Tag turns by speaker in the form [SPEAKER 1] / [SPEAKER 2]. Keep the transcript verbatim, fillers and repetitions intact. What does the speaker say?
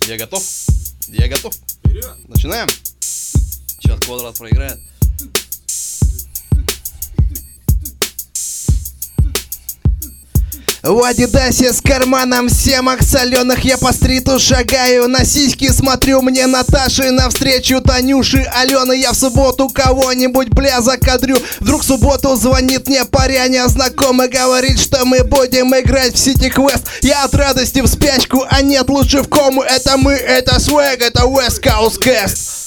[SPEAKER 1] Я готов. Я готов. Начинаем. Сейчас Квадрат проиграет.
[SPEAKER 2] В Адидасе с карманом семок соленых я по стриту шагаю, на сиськи смотрю, мне Наташи навстречу Танюши, Алены. Я в субботу кого-нибудь, бля, закадрю. Вдруг в субботу звонит мне паряня знакомый, говорит, что мы будем играть в City Quest. Я от радости в спячку, а нет, лучше в кому. Это мы, это свэг, это West Coast Cast.